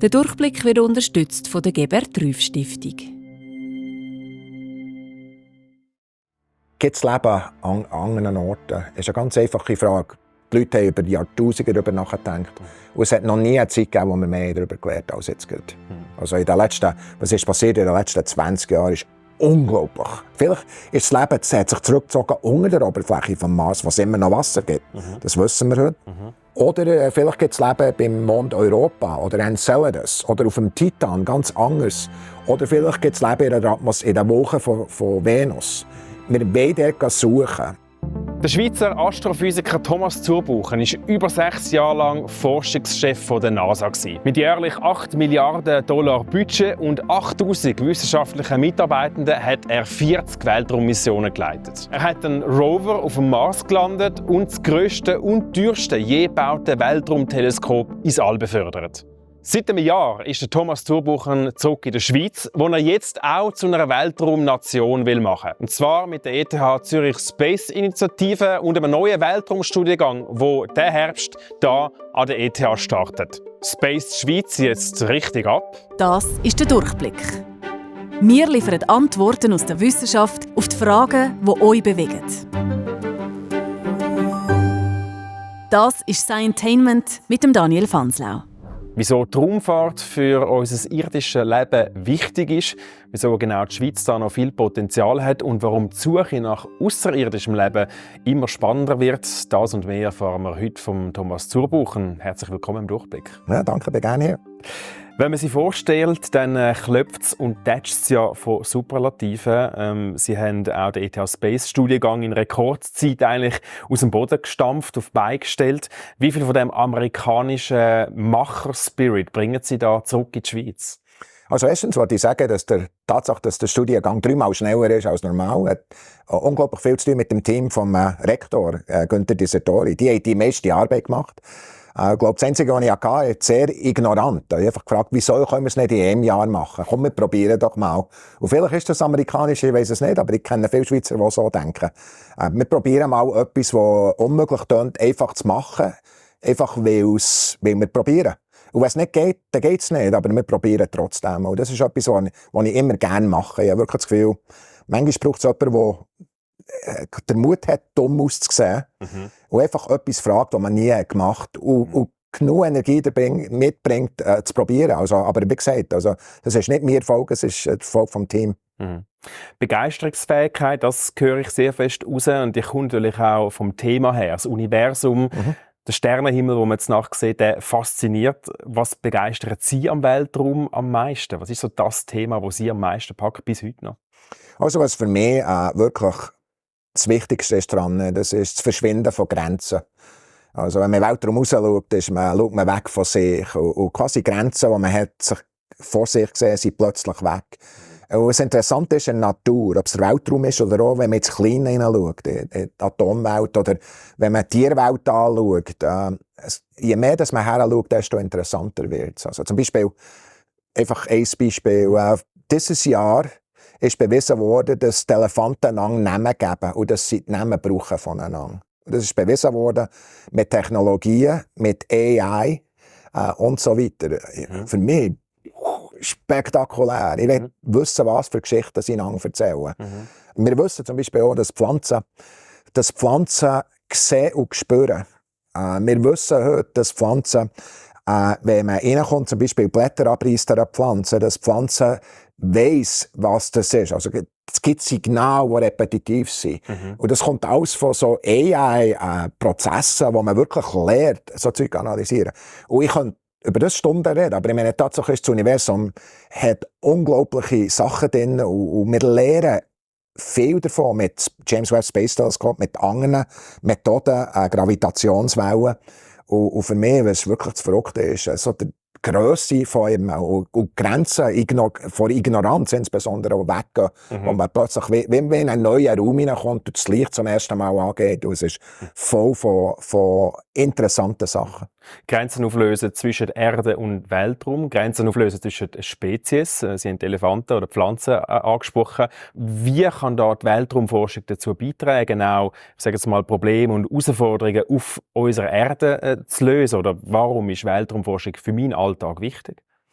Der Durchblick wird unterstützt von der Gebert-Rüff-Stiftung. Gibt es Leben an anderen Orten? Das ist eine ganz einfache Frage. Die Leute haben über Jahrtausende darüber nachgedacht. Und es hat noch nie eine Zeit gegeben, wo wir mehr darüber gelernt haben als jetzt gerade. Also was ist passiert in den letzten 20 Jahren, ist unglaublich. Vielleicht ist das Leben, hat sich zurückgezogen unter der Oberfläche des Mars, wo es immer noch Wasser gibt. Das wissen wir heute. Oder vielleicht gibt es Leben beim Mond Europa oder Enceladus oder auf dem Titan, ganz anders. Oder vielleicht gibt es Leben in der Woche von Venus. Wir wollen dort suchen. Der Schweizer Astrophysiker Thomas Zurbuchen war über 6 Jahre lang Forschungschef der NASA. Mit jährlich 8 Milliarden Dollar Budget und 8000 wissenschaftlichen Mitarbeitenden hat er 40 Weltraummissionen geleitet. Er hat einen Rover auf dem Mars gelandet und das grösste und teuerste je gebaute Weltraumteleskop ins All befördert. Seit einem Jahr ist Thomas Zurbuchen zurück in der Schweiz, wo er jetzt auch zu einer Weltraumnation machen will. Und zwar mit der ETH Zürich Space Initiative und einem neuen Weltraumstudiengang, der diesen Herbst hier an der ETH startet. Space Schweiz jetzt richtig ab. Das ist der Durchblick. Wir liefern Antworten aus der Wissenschaft auf die Fragen, die euch bewegen. Das ist Scientainment mit dem Daniel Fanslau. Wieso die Raumfahrt für unser irdisches Leben wichtig ist, wieso genau die Schweiz da noch viel Potenzial hat und warum die Suche nach außerirdischem Leben immer spannender wird, das und mehr erfahren wir heute von Thomas Zurbuchen. Herzlich willkommen im Durchblick. Ja, danke, bin gerne hier. Wenn man sich vorstellt, dann klopft es und tätscht es ja von Superlativen. Sie haben auch den ETH Space Studiengang in Rekordzeit eigentlich aus dem Boden gestampft, auf die Beine gestellt. Wie viel von dem amerikanischen Macher-Spirit bringen Sie da zurück in die Schweiz? Also erstens wollte ich sagen, dass die Tatsache, dass der Studiengang 3-mal schneller ist als normal, hat unglaublich viel zu tun mit dem Team vom Rektor Günther Disertori. Die haben die meiste Arbeit gemacht. Ich glaube, das Einzige, was ich hatte, ist sehr ignorant. Ich habe einfach gefragt, wieso können wir es nicht in einem Jahr machen? Komm, wir probieren doch mal. Und vielleicht ist das amerikanisch, ich weiß es nicht, aber ich kenne viele Schweizer, die so denken. Wir probieren mal etwas, das unmöglich tönt, einfach zu machen. Einfach, weil wir probieren. Und wenn es nicht geht, dann geht es nicht, aber wir probieren trotzdem. Und das ist etwas, was ich immer gerne mache. Ich habe wirklich das Gefühl, manchmal braucht es jemanden, der den Mut hat, dumm auszusehen und einfach etwas fragt, was man nie gemacht hat und genug Energie mitbringt, zu probieren. Also, aber wie gesagt, also, das ist nicht mein Erfolg, es ist der Erfolg vom Team. Begeisterungsfähigkeit, das höre ich sehr fest raus und ich komme natürlich auch vom Thema her. Das Universum, der Sternenhimmel, den man jetzt nachsieht, der fasziniert. Was begeistert Sie am Weltraum am meisten? Was ist so das Thema, das Sie am meisten packt bis heute noch? Also was für mich wirklich das Wichtigste ist daran, das ist das Verschwinden von Grenzen. Also wenn man in den Weltraum raus schaut, schaut man weg von sich. Und quasi Grenzen, die man hat, sich vor sich gesehen, sind plötzlich weg. Und was interessant ist in der Natur, ob es der Weltraum ist oder auch, wenn man ins Kleine hineinschaut, in die Atomwelt oder wenn man die Tierwelt anschaut, je mehr dass man heranschaut, desto interessanter wird es. Also zum Beispiel, einfach ein Beispiel, dieses Jahr ist bewiesen worden, dass die Elefanten einander Namen geben und dass sie die Namen brauchen voneinander. Und das ist bewiesen worden mit Technologien, mit AI und so weiter. Für mich spektakulär. Ich will wissen, was für Geschichten sie einander erzählen. Wir wissen zum Beispiel auch, dass Pflanzen sehen und spüren. Wir wissen heute, dass Pflanzen, wenn man reinkommt, zum Beispiel Blätter abreißt einer Pflanze, dass Pflanzen weiss, was das ist. Also, es gibt Signale, die repetitiv sind. Und das kommt alles von so AI-Prozessen, wo man wirklich lernt, so Zeug analysieren. Und ich kann über das Stunden reden, aber ich meine, Tatsache ist, das Universum hat unglaubliche Sachen drin und wir lernen viel davon mit James Webb Space Telescope, mit anderen Methoden, Gravitationswellen. Und für mich, was wirklich das Verrückte ist, so die Grösse von ihm und Grenzen vor Ignoranz insbesondere auch weggehen, wo man plötzlich, wie in einen neuen Raum hineinkommt und das Licht zum ersten Mal angeht und es ist voll von interessanten Sachen. Grenzen auflösen zwischen Erde und Weltraum, Grenzen auflösen zwischen Spezies. Sie haben Elefanten oder Pflanzen angesprochen. Wie kann da die Weltraumforschung dazu beitragen, auch, ich sage jetzt mal, Probleme und Herausforderungen auf unserer Erde zu lösen? Oder warum ist Weltraumforschung für meinen Alltag wichtig?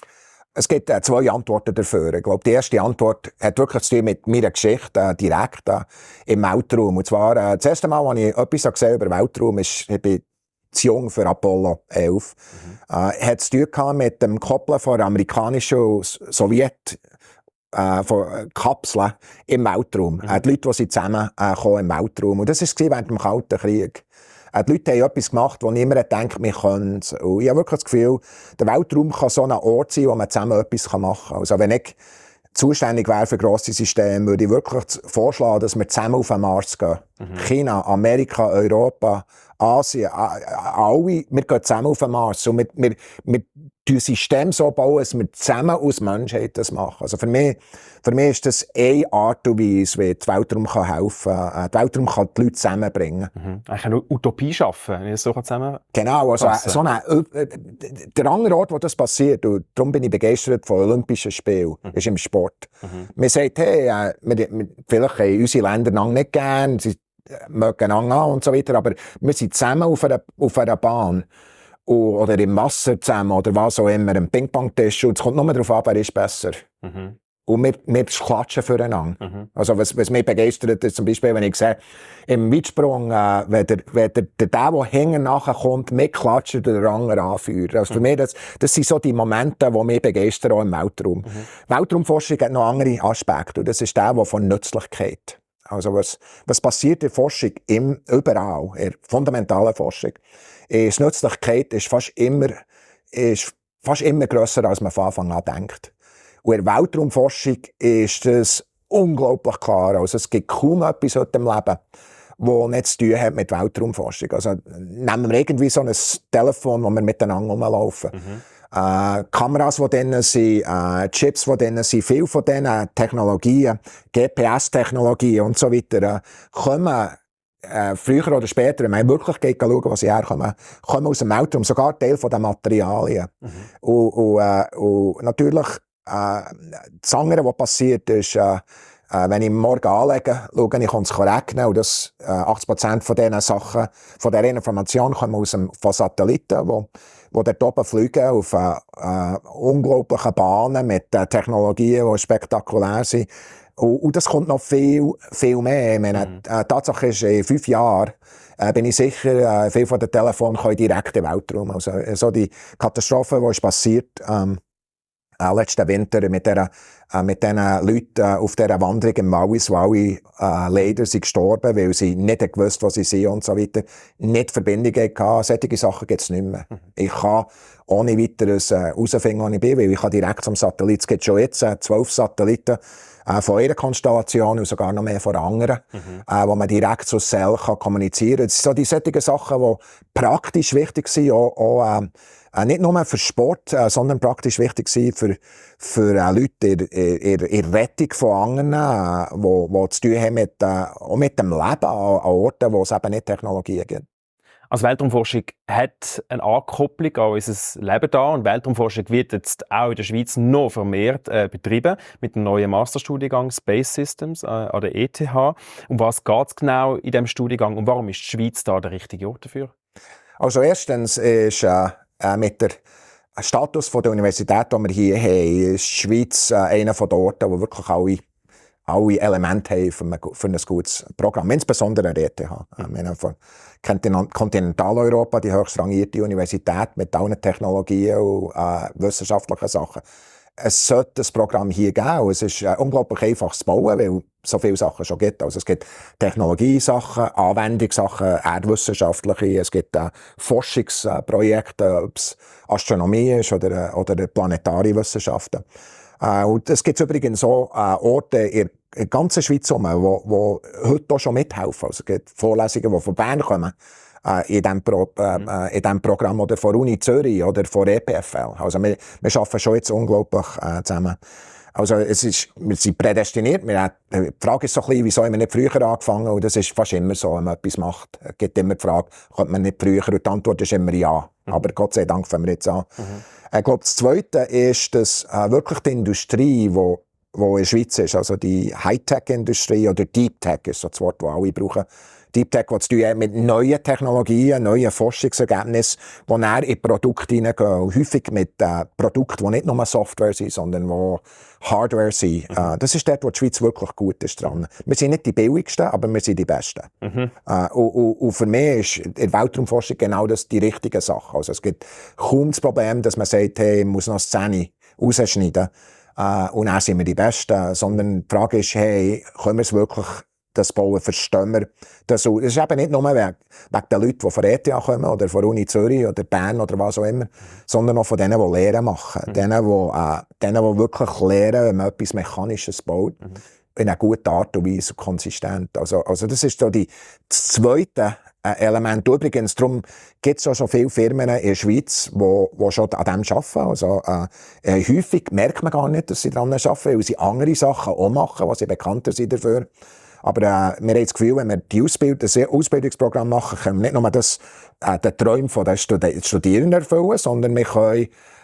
Es gibt 2 Antworten dafür. Ich glaube, die erste Antwort hat wirklich zu tun mit meiner Geschichte direkt im Weltraum. Und zwar, das erste Mal, als ich etwas gesehen über Weltraum, ich bin zu jung für Apollo 11. Hat zu tun mit dem Koppeln von amerikanischen und Sowjet von Kapseln im Weltraum. Die Leute, die zusammen kommen im Weltraum. Und das war während dem Kalten Krieg. Die Leute haben etwas gemacht, wo niemand denkt, wir können es. Und ich habe wirklich das Gefühl, der Weltraum kann so ein Ort sein, wo man zusammen etwas machen kann. Also wenn ich zuständig wäre für grosse Systeme, würde ich wirklich vorschlagen, dass wir zusammen auf den Mars gehen. China, Amerika, Europa, Asien, alle, wir gehen zusammen auf den Mars. Und wir das System so bauen, dass wir zusammen als Menschheit das machen. Also für mich ist das eine Art und Weise, wie der Weltraum helfen kann. Der Weltraum kann die Leute zusammenbringen. Eigentlich eine Utopie schaffen, wenn ich das so zusammen. Genau, also der andere Ort, wo das passiert, und darum bin ich begeistert von Olympischen Spielen, ist im Sport. Man sagt, hey, vielleicht haben unsere Länder noch nicht gern, sie mögen an und so weiter, aber wir sind zusammen auf einer Bahn. Oder im Wasser zusammen, oder was auch immer, ein Ping-Pong-Tisch. Und es kommt nur darauf an, wer ist besser. Und wir klatschen füreinander. Also, was mich begeistert, ist zum Beispiel, wenn ich sehe, im Weitsprung, wenn der hinten nachher kommt, mitklatscht und der andere anführt. Also, für mich, das sind so die Momente, die mich begeistern, auch im Weltraum. Weltraumforschung hat noch andere Aspekte. Und das ist der von Nützlichkeit. Also, was passiert in der Forschung überall, in der fundamentalen Forschung? Die Nützlichkeit ist fast immer grösser, als man von Anfang an denkt. Und in der Weltraumforschung ist das unglaublich klar. Also es gibt kaum etwas in dem Leben, das nicht zu tun hat mit Weltraumforschung. Also nehmen wir irgendwie so ein Telefon, wo wir miteinander rumlaufen. Kameras, die drin sind, Chips, die drin sind, viele von diesen Technologien, GPS-Technologien und so weiter, kommen früher oder später, wenn man wirklich schauen, was sie herkommen, kommen aus dem Weltraum, sogar Teil von den Materialien. Und natürlich, das andere, was passiert, ist, wenn ich morgen anlege, schaue ich, kann es rechnen, und das 80% von diesen Sachen, von dieser Information kommen von Satelliten, die dort oben fliegen, auf unglaublichen Bahnen mit Technologien, die spektakulär sind. Und das kommt noch viel, viel mehr. Ich meine, Tatsache ist, in 5 Jahren bin ich sicher, viele von den Telefonen können direkt in den Weltraum. Also, so die Katastrophe, die ist passiert, letzten Winter mit diesen Leuten auf dieser Wanderung im Wallis, wo alle leider sind gestorben, weil sie nicht gewusst, wo sie sind und so weiter, nicht Verbindungen hatten. Solche Sachen gibt es nicht mehr. Ich kann ohne weiteres herausfinden, wo ich bin, weil ich kann direkt zum Satellit. Es gibt schon jetzt 12 Satelliten von einer Konstellation und sogar noch mehr von anderen, wo man direkt zu Cell kommunizieren kann. Das sind so die solchen Sachen, die praktisch wichtig sind, auch nicht nur für Sport, sondern praktisch wichtig sind für Leute in der Rettung von anderen, die zu tun haben auch mit dem Leben an Orten, wo es eben nicht Technologien gibt. Also Weltraumforschung hat eine Ankopplung an unser Leben da, und Weltraumforschung wird jetzt auch in der Schweiz noch vermehrt betrieben mit dem neuen Masterstudiengang Space Systems an der ETH. Um was geht es genau in diesem Studiengang und warum ist die Schweiz da der richtige Ort dafür? Also erstens ist mit der Status der Universität, die wir hier haben, ist die Schweiz einer der Orte, wo wirklich alle Elemente haben für ein gutes Programm, insbesondere der ETH. Von Kontinentaleuropa, die höchstrangierte Universität mit allen Technologien und wissenschaftlichen Sachen. Es sollte ein Programm hier geben. Es ist unglaublich einfach zu bauen, weil es so viele Sachen schon gibt. Also es gibt Technologiesachen, Anwendungssachen, erdwissenschaftliche, es gibt Forschungsprojekte, ob es Astronomie ist oder planetare Wissenschaften. Und es gibt übrigens so Orte in der ganzen Schweiz, wo heute auch schon mithelfen. Also es gibt Vorlesungen, die von Bern kommen, in diesem Programm, oder von Uni Zürich oder von EPFL. Also wir arbeiten schon jetzt unglaublich zusammen. Also wir sind prädestiniert. Die Frage ist so ein bisschen, wieso haben wir nicht früher angefangen? Und das ist fast immer so, wenn man etwas macht. Es gibt immer die Frage, könnte man nicht früher? Und die Antwort ist immer ja. Aber Gott sei Dank fangen wir jetzt an. Ich glaube, das Zweite ist, dass wirklich die Industrie, die in der Schweiz ist, also die Hightech-Industrie oder Deep Tech ist so das Wort, das alle brauchen, Deep Tech, was zu tun hat mit neuen Technologien, neuen Forschungsergebnissen, die dann in Produkte hineingehen. Und häufig mit Produkten, die nicht nur Software sind, sondern die Hardware sind. Das ist dort, wo die Schweiz wirklich gut ist dran. Wir sind nicht die billigsten, aber wir sind die Besten. Und für mich ist in der Weltraumforschung genau das die richtige Sache. Also es gibt kaum das Problem, dass man sagt, hey, ich muss noch Szene rausschneiden. Und dann sind wir die Besten. Sondern die Frage ist, hey, können wir es wirklich das bauen, verstehen wir das? Das ist eben nicht nur wegen den Leuten, die von ETH kommen, oder von Uni Zürich, oder Bern, oder was auch immer, sondern auch von denen, die Lehren machen. Denen, die wirklich lehren, wenn man etwas Mechanisches baut, in einer guten Art und Weise, konsistent. Also das ist so das zweite Element. Übrigens, darum gibt es auch schon viele Firmen in der Schweiz, die schon an dem arbeiten. Also, häufig merkt man gar nicht, dass sie daran arbeiten, weil sie andere Sachen auch machen, was sie bekannter sind dafür. Aber wir haben das Gefühl, wenn wir das Ausbildungsprogramm machen, können wir nicht nur den Träumen der Studierenden erfüllen, sondern wir können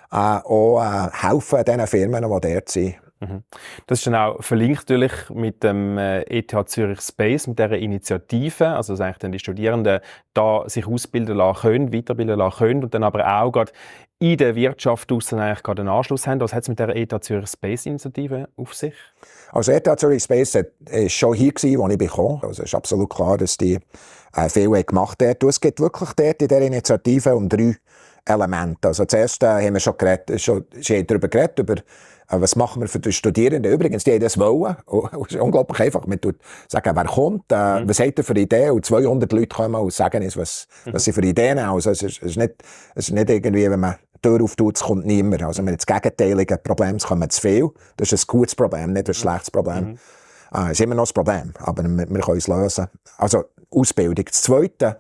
auch helfen diesen Firmen, die dort sind. Das ist dann auch verlinkt natürlich mit dem ETH Zürich Space, mit dieser Initiative, also dass eigentlich dann die Studierenden da sich ausbilden lassen können, weiterbilden lassen können und dann aber auch gerade in der Wirtschaft dann eigentlich gerade einen Anschluss haben. Was hat es mit der ETH Zürich Space Initiative auf sich? Also ETH Zürich Space war schon hier, als ich kam. Also es ist absolut klar, dass die viel gemacht haben. Es geht wirklich dort in dieser Initiative um 3 Elemente. Also zuerst haben wir schon darüber geredet, was machen wir für die Studierenden. Übrigens, die haben das wollen. Es ist unglaublich einfach. Man tut sagen, wer kommt, was hat er für Ideen? Und 200 Leute kommen und sagen uns, was sie für Ideen haben. Also es ist nicht irgendwie, wenn man die Tür auftut, es kommt niemand. Also wir haben das gegenteilige Problem, es kommen zu viel. Das ist ein gutes Problem, nicht ein schlechtes Problem. Es ist immer noch ein Problem, aber wir können es lösen. Also Ausbildung. Das Zweite,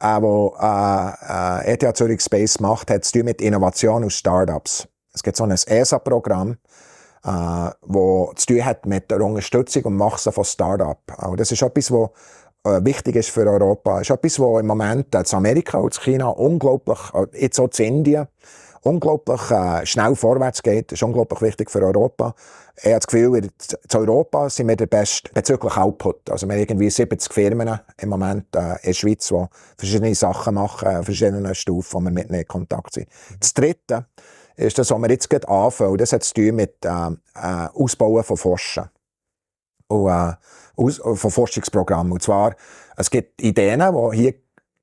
was ETH Zürich Space macht, hat zu tun mit Innovation und Startups. Es gibt so ein ESA-Programm, das zu tun hat mit der Unterstützung und Wachsen von Start-up. Das ist etwas, was wichtig ist für Europa. Das ist etwas, was im Moment in Amerika und in China unglaublich, jetzt auch in Indien, unglaublich schnell vorwärts geht. Das ist unglaublich wichtig für Europa. Ich habe das Gefühl, in Europa sind wir der Beste bezüglich Output. Also wir haben irgendwie 70 Firmen im Moment in der Schweiz, die verschiedene Sachen machen, verschiedene Stufen, wo wir mit ihnen in Kontakt sind. Das Dritte ist das, was wir jetzt gerade anfangen. Das hat zu tun mit Ausbauen von Forschen. Und von Forschungsprogrammen. Und zwar, es gibt Ideen, die hier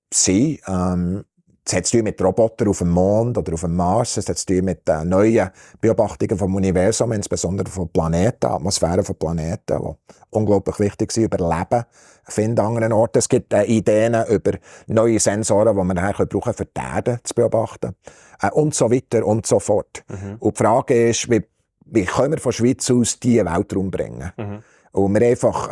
sind. Es hat zu tun mit Robotern auf dem Mond oder auf dem Mars. Es hat zu tun mit neuen Beobachtungen vom Universum, insbesondere von Planeten, Atmosphären von Planeten, die unglaublich wichtig sind, über Leben finden an anderen Orten. Es gibt Ideen über neue Sensoren, die wir nachher brauchen, für die Erde zu beobachten. Und so weiter und so fort. Und die Frage ist, wie können wir von der Schweiz aus die in den Weltraum bringen? Und wir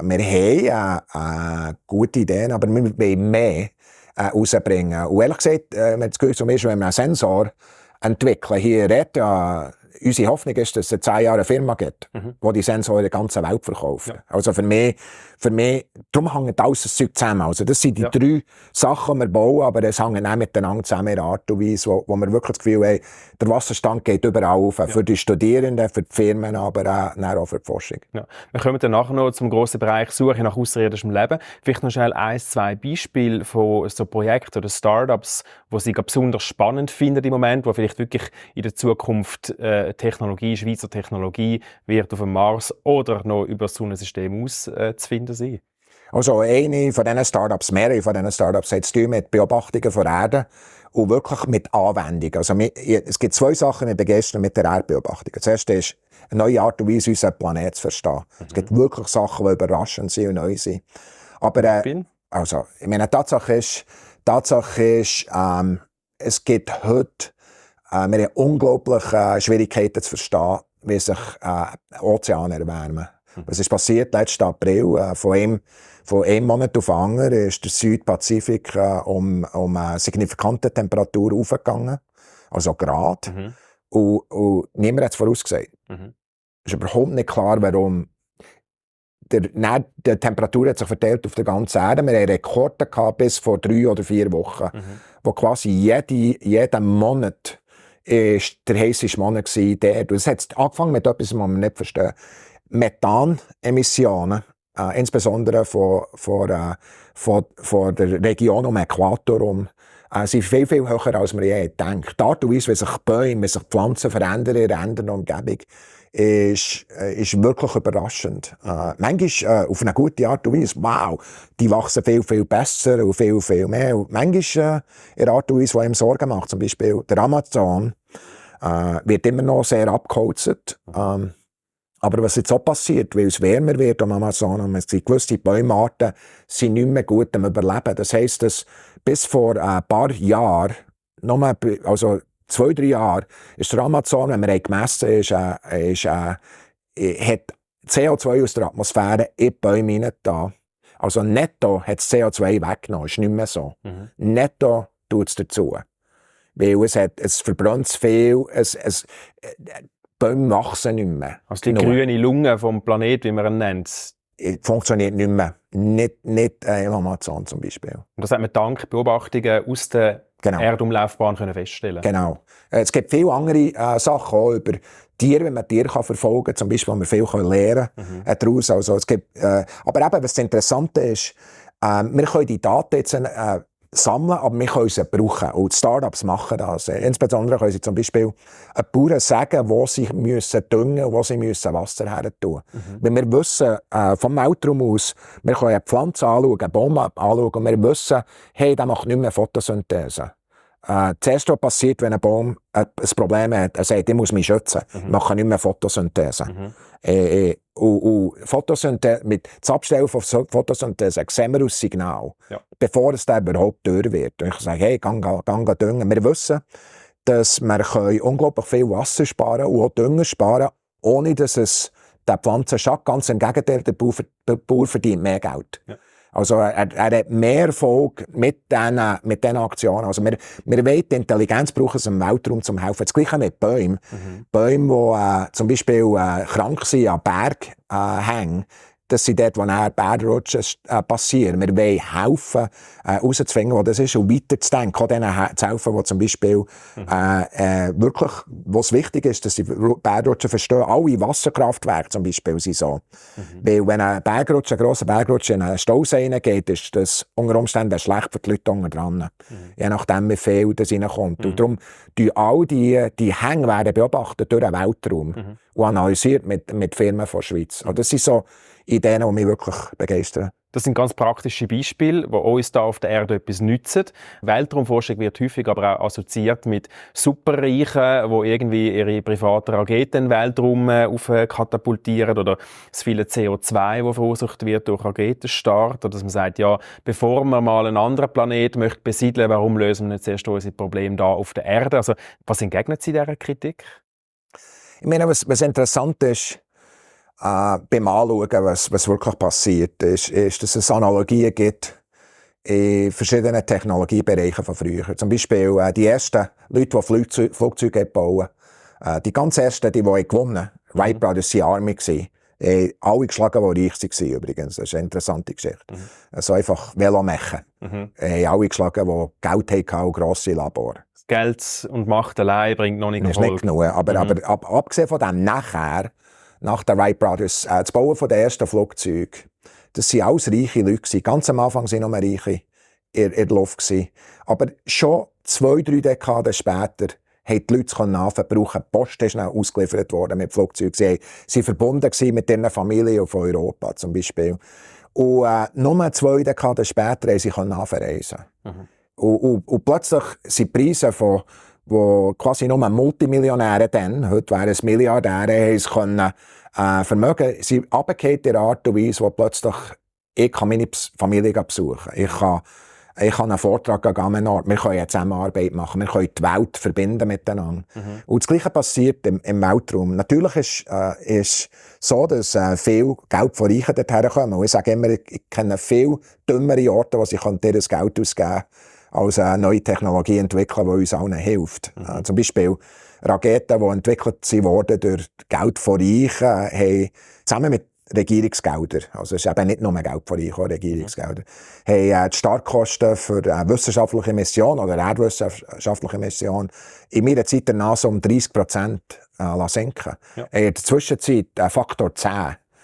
haben gute Ideen, aber wir wollen mehr rausbringen. Und ehrlich gesagt, zum Beispiel, wenn wir einen Sensor entwickeln, hier redet unsere Hoffnung ist, dass es in 10 Jahren eine Firma gibt, die die Sensoren in der ganzen Welt verkauft. Ja. Also für mich, darum hängt alles das Zeug zusammen. Also das sind die 3 Sachen, die wir bauen, aber es hängt auch miteinander zusammen in einer Art und Weise, wo wir wirklich das Gefühl haben, der Wasserstand geht überall auf, für die Studierenden, für die Firmen, aber auch für die Forschung. Ja. Wir kommen dann nachher noch zum grossen Bereich Suche nach außerirdischem Leben. Vielleicht noch schnell 1-2 Beispiele von so Projekten oder Startups, die Sie besonders spannend finden im Moment, wo vielleicht wirklich in der Zukunft Technologie, Schweizer Technologie wird auf dem Mars oder noch über das Sonnensystem auszufinden sein? Also mehrere von diesen Startups haben zu tun mit Beobachtungen von Erde und wirklich mit Anwendungen. Also es gibt 2 Sachen, die mich begeistern mit der Erdbeobachtung. Das erste ist, eine neue Art und Weise, unseren Planeten zu verstehen. Es gibt wirklich Sachen, die überraschend sind und neu sind. Aber also, ich meine, Tatsache ist, es gibt heute wir haben unglaubliche Schwierigkeiten zu verstehen, wie sich Ozeane erwärmen. Was ist passiert letzten April? Von einem Monat auf den anderen ist der Südpazifik um eine signifikante Temperatur aufgegangen, also Grad. Und niemand hat es vorausgesagt. Es ist überhaupt nicht klar, warum. Die Temperatur hat sich verteilt auf der ganzen Erde. Wir hatten Rekorde gehabt bis vor 3 oder 4 Wochen, wo quasi jeden Monat ist der heisseste Monat war. Es hat angefangen mit etwas, was wir nicht verstehen. Methanemissionen insbesondere von der Region um Äquator herum, sind viel, viel höher, als man je denkt. Die Art und Weise, wie sich Bäume, wie sich Pflanzen verändern in einer Umgebung, ist wirklich überraschend. Manchmal auf eine gute Art und Weise, wow, die wachsen viel, viel besser und viel, viel mehr. Und manchmal in einer Art und Weise, die einem Sorgen macht. Zum Beispiel der Amazon wird immer noch sehr abgeholzt. Aber was jetzt auch passiert, weil es wärmer wird am Amazon, und es sind gewisse Bäumarten sind nicht mehr gut am Überleben. Das heisst, dass bis vor ein paar Jahren, also 2-3 Jahre, ist der Amazon, wenn man gemessen hat CO2 aus der Atmosphäre in die Bäume hinein. Also netto hat es CO2 weggenommen, ist nicht mehr so. Netto tut es dazu. Weil es verbrennt viel, Bäume wachsen nicht mehr. Also die grüne Lunge vom Planeten, wie man ihn nennt. Funktioniert nicht mehr. Nicht im Amazon zum Beispiel. Und das hat man dank Beobachtungen aus der Erdumlaufbahn feststellen. Genau. Es gibt viele andere Sachen auch über Tiere, wenn man Tiere verfolgen kann, zum Beispiel, wo man viel lernen kann daraus. Also, es gibt, aber eben, was das Interessante ist, wir können die Daten jetzt sammeln, aber wir können sie brauchen. Und die Startups machen das. Insbesondere können sie zum Beispiel Bauern sagen, wo sie müssen düngen und wo sie müssen Wasser her tun. Weil wir wissen vom Weltraum aus, wir können eine Pflanze anschauen, einen Baum anschauen und wir wissen, hey, der macht nicht mehr Photosynthese. Das Erste, was passiert, wenn ein Baum ein Problem hat, er sagt, ich muss mich schützen, ich mache nicht mehr Photosynthese. Und Photosynthese, mit das Abstellen von Photosynthese sehen wir aus Signal, bevor es dann überhaupt durch wird. Und ich sage, hey, gang düngen. Wir wissen, dass wir unglaublich viel Wasser sparen und auch Dünger sparen, ohne dass es der Pflanze schadet. Ganz im Gegenteil, der Bauer verdient mehr Geld. Ja. Also er hat mehr Erfolg mit diesen Aktionen. Also wir wollen die Intelligenz brauchen im Weltraum zum helfen. Das Gleiche mit Bäumen. Bäume, die zum Beispiel krank sind an Berghängen, das sind dort, wo Bergrutschen passieren. Wir wollen helfen, herauszufinden, wo das ist und weiterzudenken. Auch denen zu helfen, die zum Beispiel wirklich, wo es wichtig ist, dass sie Bergrutschen verstehen. Alle Wasserkraftwerke zum Beispiel sind so. Weil wenn ein grosser Bergrutsch in einen Stausee hineingeht, ist das unter Umständen schlecht für die Leute unten dran. Je nachdem, wie viel das reinkommt. Und darum all die Hänge werden beobachtet durch den Weltraum und analysiert mit Firmen von der Schweiz. Und das sind so Ideen, die mich wirklich begeistern. Das sind ganz praktische Beispiele, die uns hier auf der Erde etwas nützen. Weltraumforschung wird häufig aber auch assoziiert mit Superreichen, die irgendwie ihre privaten Raketen in den Weltraum katapultieren oder das viele CO2, das verursacht wird durch Raketenstart. Oder dass man sagt, ja, bevor man mal einen anderen Planeten möchte besiedeln, warum lösen wir nicht zuerst unsere Probleme hier auf der Erde? Also, was entgegnen Sie dieser Kritik? Ich meine, was interessant ist, beim Anschauen, was wirklich passiert, ist, dass es Analogien gibt in verschiedenen Technologiebereichen von früher. Zum Beispiel die ersten Leute, die Flugzeuge bauen. Die ganz ersten, die gewonnen haben, Wright Brothers, waren Army. Alle geschlagen, die reich waren übrigens. Das ist eine interessante Geschichte. Also einfach Velomechen. Alle geschlagen, die Geld hatten und grosse Labore. Geld und Macht allein bringt noch nicht Erfolg. Nicht genug. Aber abgesehen von dem nach den Wright Brothers, das Bauen der ersten Flugzeuge, das waren alles reiche Leute. Ganz am Anfang waren nur Reiche in der Luft. Aber schon 2-3 Dekaden später haben die Leute anfangen brauchen. Die Post ist schnell ausgeliefert worden mit Flugzeugen. Sie waren verbunden mit ihren Familien von Europa zum Beispiel. Und nur 2 Dekaden später haben sie anfangen reisen. Und plötzlich sind die Preise von wo quasi nur Multimillionäre dann, heute wären es Milliardäre, können Vermögen, sie runtergefallen in der Art und Weise, wo plötzlich ich kann meine Familie besuchen. Ich kann einen Vortrag geben, wir können eine Zusammenarbeit machen, wir können die Welt verbinden miteinander. Und das Gleiche passiert im Weltraum. Natürlich ist so, dass viel Geld von Reichen dorthin kommen. Und ich sage immer, ich kenne viel dümmere Orte, wo sie ihr Geld ausgeben können, als eine neue Technologie entwickeln, die uns allen hilft. Zum Beispiel Raketen, die entwickelt wurden durch Geld von Reichen, haben zusammen mit Regierungsgelder, also es ist eben nicht nur Geld von Reichen, auch Regierungsgelder, haben die Startkosten für eine wissenschaftliche Mission oder eine erdwissenschaftliche Mission in meiner Zeit der NASA um 30% sinken. Ja. In der Zwischenzeit Faktor 10.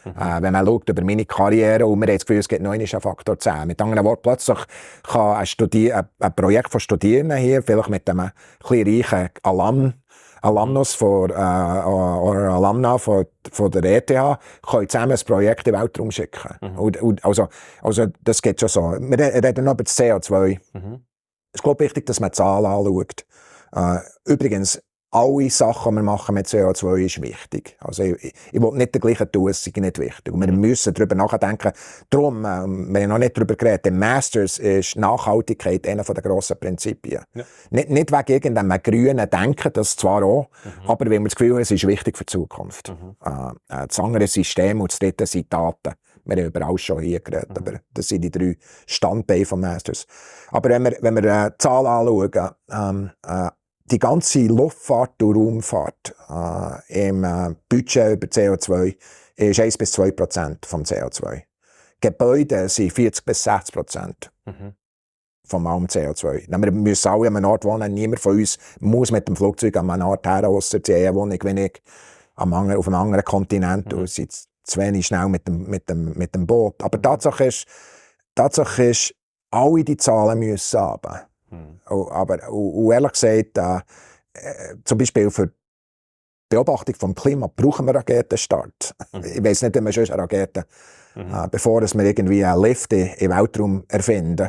Wenn man schaut über meine Karriere und man hat das Gefühl, es gibt noch einen Faktor 10. Mit anderen Worten, plötzlich kann ein Projekt von Studierenden hier, vielleicht mit einem ein reichen Alumnus oder Alumna von der ETH, können zusammen ein Projekt in den Weltraum schicken. Also, das geht schon so. Wir reden noch über das CO2. Es ist, glaube ich, wichtig, dass man die Zahlen anschaut. Übrigens, alle Sachen, die wir machen mit CO2, ist wichtig. Also ich will nicht den gleichen tun, es ist nicht wichtig. Und wir müssen darüber nachdenken. Darum, wir haben noch nicht darüber geredet, im Masters ist Nachhaltigkeit einer der grossen Prinzipien. Ja. Nicht wegen irgendeinem grünen Denken, das zwar auch, aber weil wir das Gefühl haben, es ist wichtig für die Zukunft. Das andere System und das dritte sind Daten. Wir haben über alles schon hier geredet, aber das sind die 3 Standbeine des Masters. Aber wenn wir die Zahlen anschauen, die ganze Luftfahrt und Raumfahrt im Budget über CO2 ist 1-2% vom CO2. Gebäude sind 40-60% vom allem CO2. Wir müssen alle an einem Ort wohnen. Niemand von uns muss mit dem Flugzeug an einem Ort her, ausser die Wohnung, wenn ich auf einem anderen Kontinent und sind zu wenig schnell mit dem Boot. Aber Tatsache ist, alle die Zahlen müssen runter. Aber ehrlich gesagt, zum Beispiel für die Beobachtung des Klimas brauchen wir Raketenstart. Ich weiss nicht, wie man schon Raketen, bevor wir irgendwie einen Lift im Weltraum erfinden.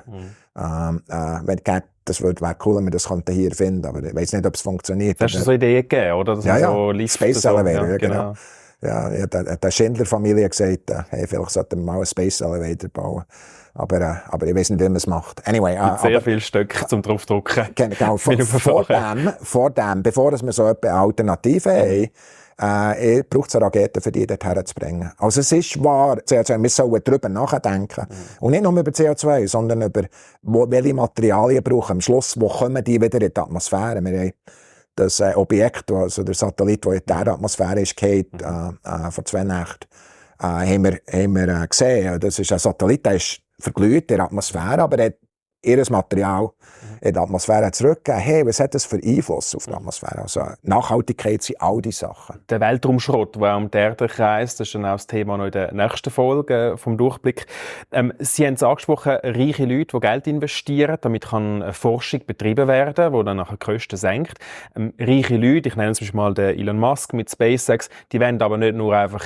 Das wäre cool, wenn wir das hier erfinden könnten, aber ich weiss nicht, ob es funktioniert. Hast du so Ideen gegeben, oder? Dass so Lift Space Elevator, ja, genau. Ja, der Schindler-Familie hat gesagt, hey, vielleicht sollten wir mal einen Space Elevator bauen. Aber ich weiss nicht, wie man es macht. Anyway, sehr viele Stöcke zum draufdrücken. Genau, vor dem, bevor wir so eine Alternative haben, braucht es eine Rakete, für die dorthin zu bringen. Also es ist wahr, CO2, wir sollen darüber nachdenken. Und nicht nur über CO2, sondern über welche Materialien brauchen. Am Schluss, wo kommen die wieder in die Atmosphäre? Wir haben das Objekt, also der Satellit, der in der Atmosphäre ist, vor 2 Nächten, haben wir gesehen. Das ist ein Satellit, der ist verglüht in der Atmosphäre, aber er hat ihr Material in die Atmosphäre zurückgegeben. Hey, was hat das für Einfluss auf die Atmosphäre? Also Nachhaltigkeit sind all diese Sachen. Der Weltraumschrott, der um die Erde kreist, das ist dann auch das Thema noch in der nächsten Folge vom Durchblick. Sie haben es angesprochen, reiche Leute, die Geld investieren, damit kann Forschung betrieben werden, die dann nachher die Kosten senkt. Reiche Leute, ich nenne zum Beispiel mal den Elon Musk mit SpaceX, die wollen aber nicht nur einfach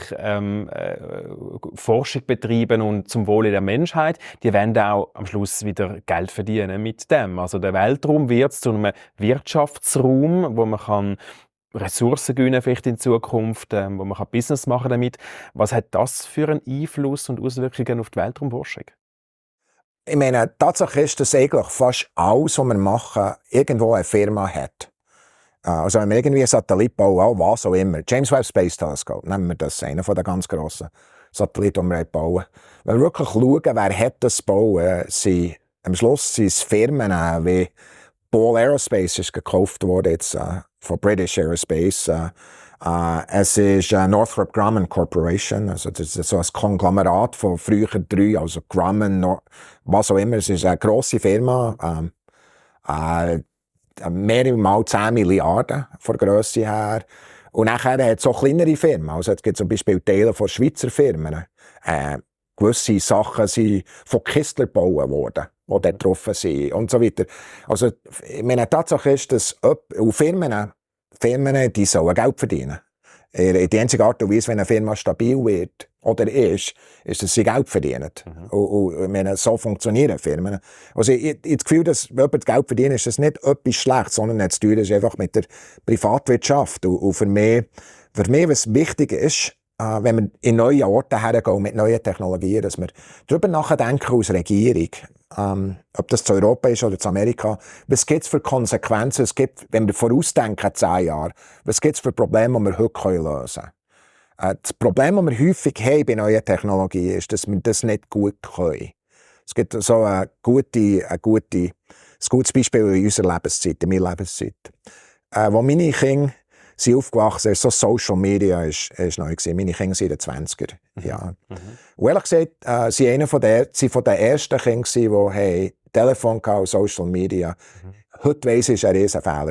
Forschung betreiben und zum Wohle der Menschheit, die wollen auch am Schluss wieder Geld verdienen mit dem. Also der Weltraum wird zu einem Wirtschaftsraum, wo man kann Ressourcen gewinnen vielleicht in Zukunft, wo man kann Business machen damit. Was hat das für einen Einfluss und Auswirkungen auf die Weltraumforschung? Ich meine, Tatsache ist, dass eigentlich fast alles, was wir machen, irgendwo eine Firma hat. Also wenn wir irgendwie einen Satellit bauen, was auch immer, James Webb Space Telescope, nehmen wir das, einer der ganz grossen Satelliten, die wir bauen. Wenn wir wirklich schauen, wer hat das bauen, am Schluss sind es Firmen wie Ball Aerospace ist gekauft worden jetzt von British Aerospace. Es ist Northrop Grumman Corporation, also das ist so ein Konglomerat von früher 3, also Grumman, was auch immer. Es ist eine grosse Firma, mehrmals 10 Milliarden von der Grösse her. Und nachher hat es auch kleinere Firmen, also es gibt zum Beispiel Teile von Schweizer Firmen. Gewisse Sachen sind von Kistler gebaut worden, die dort getroffen sind und so weiter. Also, meine Tatsache ist, dass Firmen, die sollen Geld verdienen. Die einzige Art und Weise, wenn eine Firma stabil wird oder ist, dass sie Geld verdienen. Und ich meine, so funktionieren Firmen. Also ich habe das Gefühl, dass wenn jemand Geld verdient, ist das nicht etwas Schlechtes, sondern das Teuer ist einfach mit der Privatwirtschaft. Und für mich, was wichtig ist, wenn wir in neue Orte hergehen mit neuen Technologien, dass wir darüber nachdenken als Regierung, ob das zu Europa ist oder zu Amerika, was gibt es für Konsequenzen, wenn wir vorausdenken 10 Jahre, was gibt es für Probleme, die wir heute lösen können. Das Problem, das wir häufig haben bei neuen Technologien, ist, dass wir das nicht gut können. Es gibt so ein gutes Beispiel in unserer Lebenszeit, in meiner Lebenszeit. Wo meine Kinder sind aufgewachsen, so Social Media ist neu gewesen. Meine Kinder sind in den 20er Jahren. Und ehrlich gesagt, sie waren von den ersten Kindern, die Telefon und Social Media. Heute weiss ich, es war ein riesen Fehler.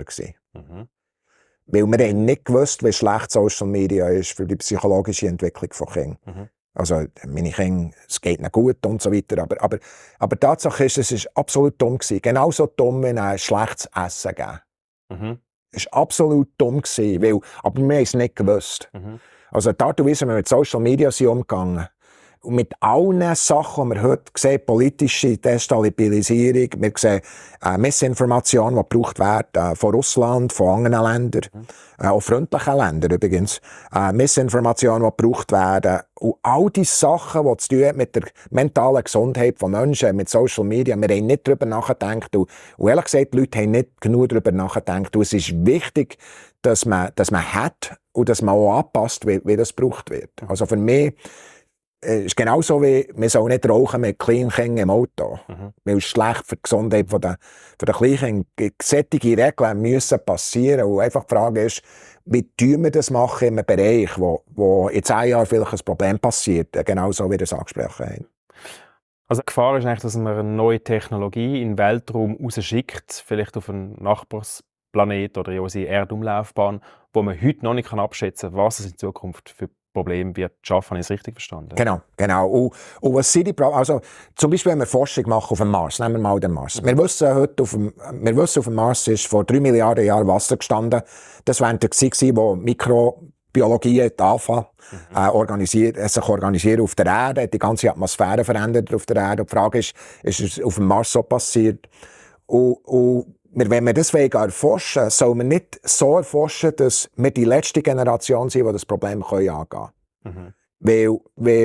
Weil wir haben nicht gewusst, wie schlecht Social Media ist für die psychologische Entwicklung von Kindern. Also, meine Kinder, es geht ihnen gut und so weiter. Aber die Tatsache ist, es ist absolut dumm gewesen. Genauso dumm, wie ein schlechtes Essen geben. Mhm. Es war absolut dumm gewesen, aber wir haben es nicht gewusst. Mhm. Also, die Art und Weise, wie wir mit Social Media sind umgegangen. Und mit allen Sachen, die wir heute sehen, politische Destabilisierung, wir sehen Missinformation, die gebraucht wird von Russland, von anderen Ländern, auch freundlichen Ländern übrigens, Missinformation, die gebraucht werden. Und all diese Sachen, die zu tun haben mit der mentalen Gesundheit von Menschen, mit Social Media, wir haben nicht darüber nachgedacht. Und ehrlich gesagt, die Leute haben nicht genug darüber nachgedacht. Und es ist wichtig, dass man hat und dass man auch anpasst, wie das gebraucht wird. Also für mich, es ist genauso wie, man soll nicht rauchen mit Kleinkindern im Auto. Weil es schlecht für die Gesundheit der Kleinkinder. Solche Regeln müssen passieren. Und einfach die Frage ist, wie tun wir das machen in einem Bereich, wo in 10 Jahren vielleicht ein Problem passiert, genauso wie wir es angesprochen haben. Also die Gefahr ist eigentlich, dass man eine neue Technologie in den Weltraum rausschickt, vielleicht auf einen Nachbarsplanet oder in unsere Erdumlaufbahn, wo man heute noch nicht abschätzen kann, was es in Zukunft für Probleme wird schaffen. Habe ich es richtig verstanden? Genau. Und was sind die Probleme? Also, zum Beispiel, wenn wir Forschung machen auf dem Mars, nehmen wir mal den Mars. Wir wissen heute, auf dem Mars ist vor 3 Milliarden Jahren Wasser gestanden. Das war der Zeit, wo Mikrobiologie anfangen, sich organisieren auf der Erde, hat die ganze Atmosphäre verändert auf der Erde. Und die Frage ist es auf dem Mars so passiert? Und wenn wir das erforschen wollen, soll man nicht so erforschen, dass wir die letzte Generation sind, die das Problem angehen können. Weil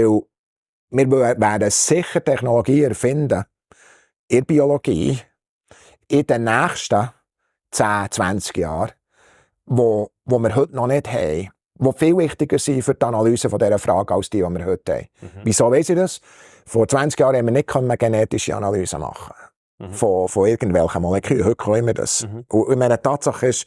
wir werden sicher Technologie erfinden, in der Biologie, in den nächsten 10, 20 Jahren, wo wir heute noch nicht haben, die viel wichtiger sind für die Analyse von dieser Frage als die wir heute haben. Wieso weiss ich das? Vor 20 Jahren haben wir nicht eine genetische Analyse machen. Von irgendwelchen Molekülen. Heute können wir das. Und meine Tatsache ist,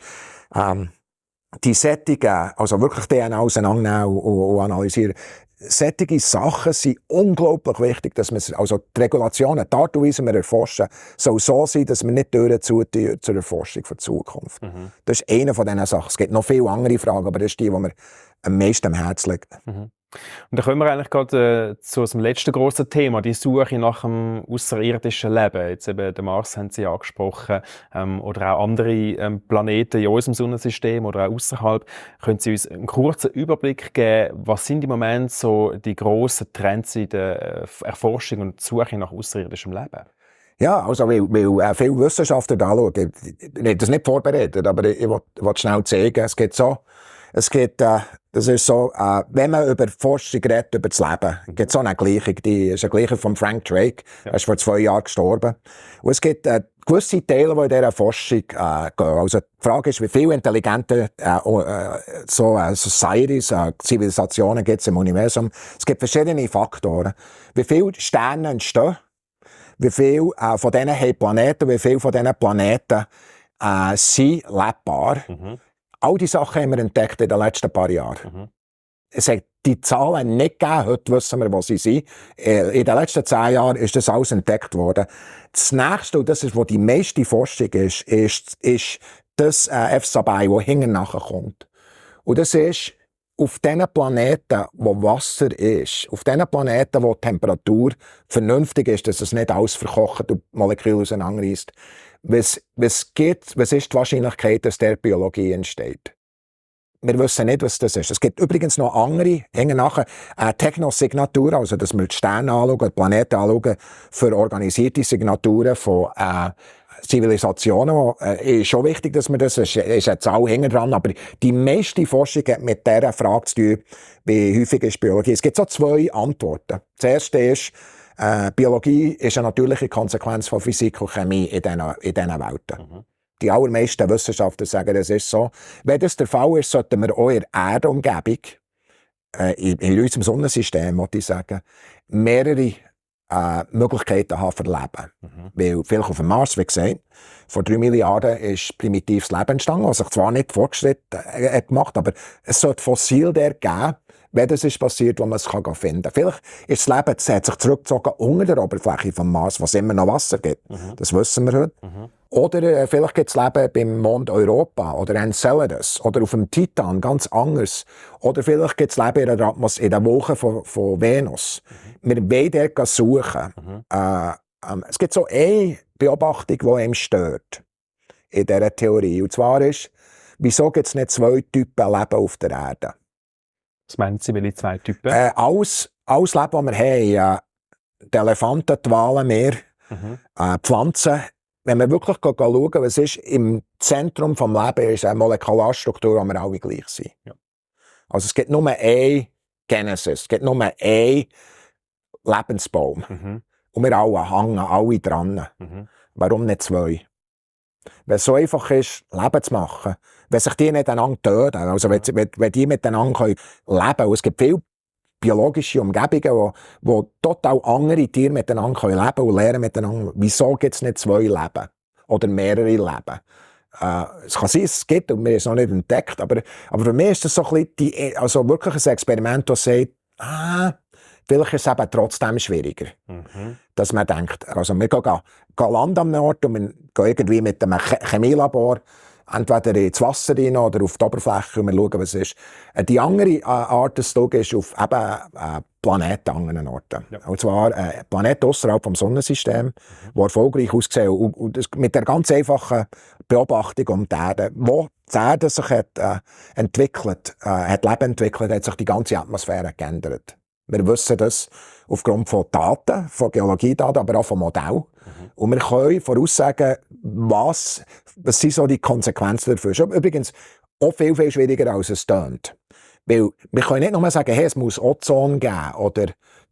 die Sättigen, also wirklich DNA auseinandernehmen und analysieren, solche Sachen sind unglaublich wichtig, dass man, also die Regulationen, die Art und Weise, wie wir erforschen, soll so sein, dass wir nicht Türen zutun zur Erforschung für die Zukunft. Das ist eine von diesen Sachen. Es gibt noch viele andere Fragen, aber das ist die mir am meisten am Herzen liegt. Und dann kommen wir eigentlich gerade zu unserem letzten grossen Thema, die Suche nach dem außerirdischen Leben. Jetzt eben den Mars haben Sie angesprochen, oder auch andere Planeten in unserem Sonnensystem oder auch außerhalb. Können Sie uns einen kurzen Überblick geben, was sind im Moment so die grossen Trends in der Erforschung und Suche nach außerirdischem Leben? Ja, also weil viele Wissenschaftler da schauen. Ich habe das nicht vorbereitet, aber ich will schnell zeigen. Das ist so, wenn man über Forschung redet, über das Leben, gibt es so eine Gleichung, die ist eine Gleichung von Frank Drake, er ist vor 2 Jahren gestorben. Und es gibt gewisse Teile, die in dieser Forschung gehen. Also die Frage ist, wie viele intelligente Societies, Zivilisationen gibt es im Universum. Es gibt verschiedene Faktoren. Wie viele Sterne entstehen, wie viele von denen haben Planeten, wie viele von diesen Planeten sind lebbar. All diese Sachen haben wir entdeckt in den letzten paar Jahren. Es hat die Zahlen nicht gegeben, heute wissen wir, wo sie sind. In den letzten 10 Jahren ist das alles entdeckt worden. Das Nächste, und das ist, wo die meiste Forschung ist das EFSA-Bei, das hinten nachher kommt. Und das ist auf den Planeten, wo Wasser ist, auf den Planeten, wo die Temperatur vernünftig ist, dass es nicht alles verkocht und Moleküle auseinanderreißt. Was ist die Wahrscheinlichkeit, dass der Biologie entsteht? Wir wissen nicht, was das ist. Es gibt übrigens noch andere, hängen nachher Technosignatur, also dass wir die Sterne anschauen, die Planeten anschauen, für organisierte Signaturen von Zivilisationen. Ist schon wichtig, dass wir das, ist eine Zahl hinten dran, aber die meiste Forschung hat mit dieser Frage zu tun, wie häufig ist Biologie. Es gibt so 2 Antworten. Das erste ist, Biologie ist eine natürliche Konsequenz von Physik und Chemie in diesen Welten. Die allermeisten Wissenschaftler sagen, das ist so. Wenn das der Fall ist, sollten wir auch in der Erdumgebung, in unserem Sonnensystem, würde ich sagen, mehrere Möglichkeiten haben für Leben. Weil vielleicht auf dem Mars, wie gesagt, vor 3 Milliarden ist primitives Leben entstanden, was sich zwar nicht fortgeschritten hat gemacht, aber es sollte Fossil der geben, wenn das ist passiert, wo man es finden kann. Vielleicht ist das Leben, es hat sich zurückgezogen unter der Oberfläche vom Mars, wo es immer noch Wasser gibt. Das wissen wir heute. Oder vielleicht gibt es Leben beim Mond Europa oder Enceladus oder auf dem Titan, ganz anders. Oder vielleicht gibt es Leben in der Woche von Venus. Wir wollen dort suchen. Es gibt so eine Beobachtung, die einem stört in dieser Theorie. Und zwar ist, wieso gibt es nicht 2 Typen Leben auf der Erde? Was meinen Sie, welche 2 Typen? Alles Leben, das wir haben, die Elefanten, die Wale, mehr, Pflanzen. Wenn wir wirklich schauen, was ist im Zentrum des Lebens, ist eine Molekularstruktur, wo wir alle gleich sind. Ja. Also es gibt nur eine Genesis, es gibt nur einen Lebensbaum. Und wir alle hängen alle dran. Warum nicht 2? Wenn es so einfach ist, Leben zu machen, wenn sich die nicht einander töten, also wenn die miteinander leben können, und es gibt viele biologische Umgebungen, wo total andere Tiere miteinander leben können und lernen miteinander, wieso gibt es nicht 2 Leben oder mehrere Leben? Es kann sein, es gibt, und wir haben es noch nicht entdeckt, aber für mich ist das so ein bisschen also wirklich ein Experiment, das sagt, vielleicht ist es eben trotzdem schwieriger, dass man denkt, also wir gehen landen am Ort und wir gehen irgendwie mit einem Chemielabor entweder ins Wasser rein oder auf die Oberfläche und wir schauen, was ist. Die andere Art des Schauen ist auf eben Planeten an anderen Orten. Ja. Und zwar Planeten außerhalb des Sonnensystems, die erfolgreich aussehen. Und das mit der ganz einfachen Beobachtung um die Erde. Wo die Erde sich hat entwickelt, hat Leben entwickelt, hat sich die ganze Atmosphäre geändert. Wir wissen das aufgrund von Daten, von Geologiedaten, aber auch von Modellen. Und wir können voraussagen, was sind so die Konsequenzen dafür. Das ist übrigens auch viel, viel schwieriger, als es tönt. Weil wir können nicht nur sagen, hey, es muss Ozon geben oder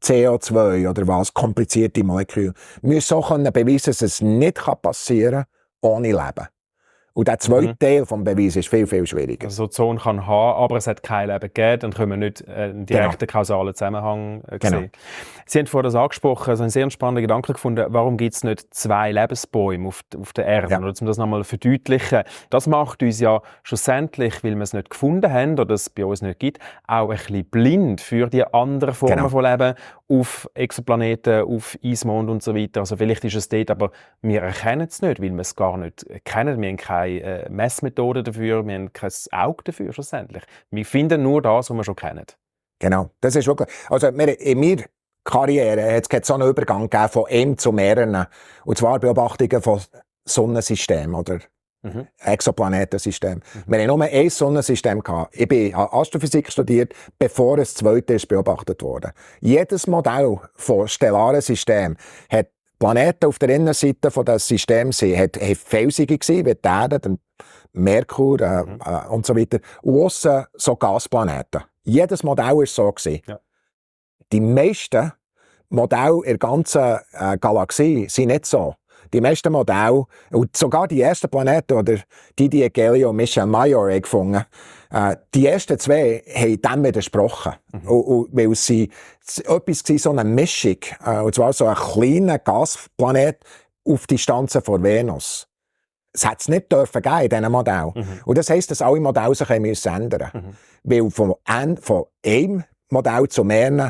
CO2 oder was, komplizierte Moleküle. Wir müssen auch beweisen, dass es nicht passieren kann ohne Leben. Und der zweite Teil des Beweises ist viel, viel schwieriger. Also Ozon kann haben, aber es hat kein Leben gegeben, dann können wir nicht einen direkten kausalen Zusammenhang sehen. Genau. Sie haben vorhin das angesprochen, also einen sehr spannenden Gedanken gefunden, warum gibt es nicht 2 Lebensbäume auf der Erde? Ja. Oder um das nochmal zu verdeutlichen, das macht uns ja schlussendlich, weil wir es nicht gefunden haben oder es bei uns nicht gibt, auch ein bisschen blind für die anderen Formen von Leben auf Exoplaneten, auf Eismond und so weiter. Also vielleicht ist es dort, aber wir erkennen es nicht, weil wir es gar nicht kennen. Wir haben keine Messmethode dafür, wir haben kein Auge dafür schlussendlich. Wir finden nur das, was wir schon kennen. Genau, das ist wirklich, also in meiner Karriere hat es so einen Übergang gegeben von einem zu mehreren, und zwar Beobachtungen von Sonnensystemen oder Exoplanetensystemen. Wir haben nur ein Sonnensystem gehabt. Ich habe Astrophysik studiert, bevor das zweite ist beobachtet wurde. Jedes Modell von stellaren Systemen hat Planeten auf der Innenseite des Systems hat felsige gewesen, wie die Erde, der Merkur und so weiter. Und aussen so Gasplaneten. Jedes Modell war so gewesen. Ja. Die meisten Modelle in der ganzen Galaxie sind nicht so. Die meisten Modelle, und sogar die ersten Planeten, oder die Gelio und Michel Mayor haben gefunden, die ersten 2 haben dem widersprochen. Weil sie etwas war, so eine Mischung, und zwar so ein kleiner Gasplanet auf Distanzen von Venus. Es hätte es nicht dürfen geben in diesem Modell. Und das heisst, dass alle Modelle sich ändern müssen. Weil von einem Modell zu mehreren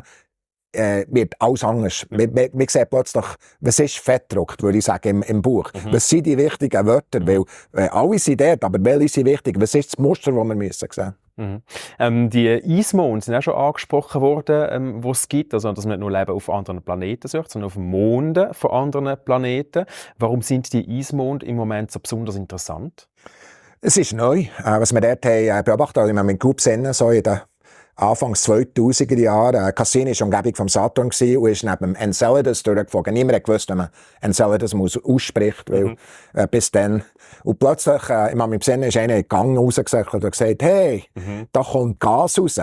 wird alles anders. Wir sehen plötzlich, was ist fettdruckt, würde ich sagen, im Buch. Was sind die wichtigen Wörter? Weil alle sind dort, aber welche sind wichtig? Was ist das Muster, das wir müssen sehen? Die Eismonde sind auch schon angesprochen worden, wo es gibt, also dass man nicht nur Leben auf anderen Planeten sucht, sondern auf Monden von anderen Planeten. Warum sind die Eismonde im Moment so besonders interessant? Es ist neu, was wir dort haben beobachtet haben. Wir haben mit Cube so in den Anfangs 2000er Jahre. Cassini war Umgebung vom Saturn und ist neben dem Enceladus durchgeflogen. Niemand hat gewusst, wie man Enceladus ausspricht, weil bis dann. Und plötzlich, ich meine, mit Besinnen ist einer in den Gang rausgesagt und hat gesagt, hey, da kommt Gas raus.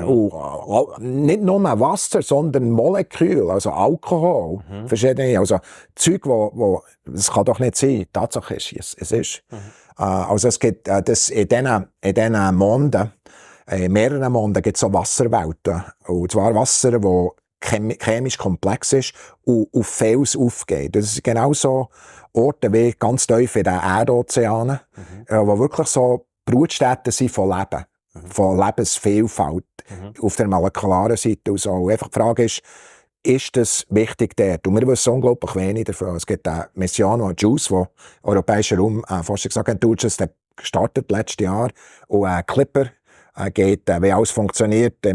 Und, nicht nur Wasser, sondern Moleküle, also Alkohol, verschiedene, also Zeug, das kann doch nicht sein. Tatsache ist, es ist. Also es gibt das in diesen Monden, in mehreren Monden gibt es so Wasserwelten. Und zwar Wasser, das chemisch komplex ist und auf Fels aufgeht. Das sind genau so Orte wie ganz tief in den Erdozeanen, wo wirklich so Brutstätten sind von Leben. von Lebensvielfalt auf der molekularen Seite und so. Und einfach die Frage ist das wichtig dort? Und wir wissen unglaublich wenig davon. Es gibt eine Mission, die JUICE, die Europäische Raumforschungsagentur, gestartet letztes Jahr. Und Clipper geht, wie alles funktioniert,